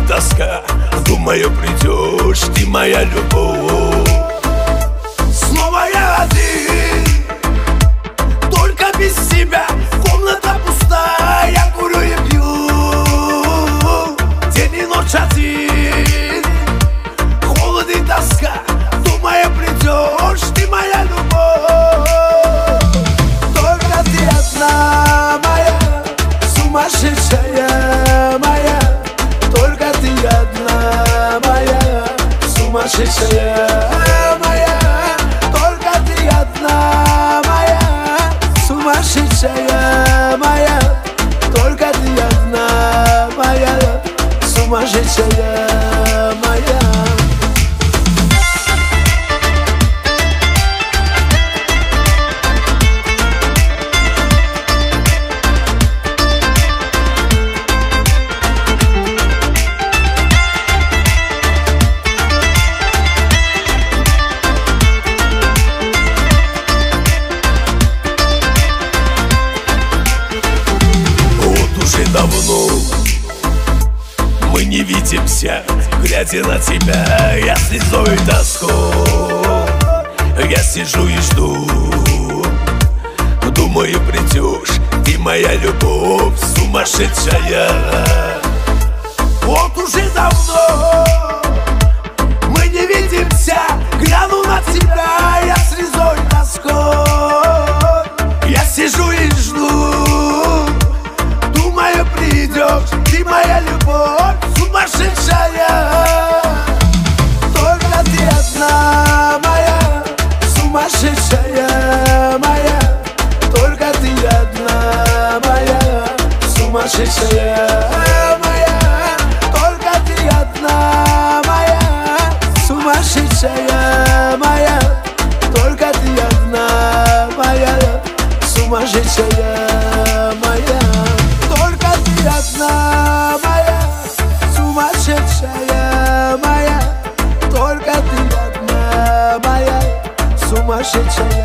Уходит тоска, думаю, придешь, ты моя любовь. Снова я один, только без тебя. Комната пустая, я курю и пью. День и ночь один, холод и тоска, думаю, придешь, ты моя любовь. Только ты одна моя, сумасшедшая моя. Только ты одна моя, сумасшедшая моя. Только ты одна моя, сумасшедшая моя. Только ты одна моя, сумасшедшая моя. Давно мы не видимся, глядя на тебя, я слезой тоску. Я сижу и жду, думаю, придешь, ты моя любовь сумасшедшая. Вот уже давно мы не видимся, гляну на тебя, я слезой тоской. Я сижу и жду, думаю, придешь, ты моя любовь сумасшедшая. Только ты одна моя, сумасшедшая моя. Только ты одна моя, сумасшедшая моя. Только ты одна моя, сумасшедшая моя. Только ты одна моя, сумасшедшая моя. Одна моя, сумасшедшая моя. Только ты одна моя, сумасшедшая.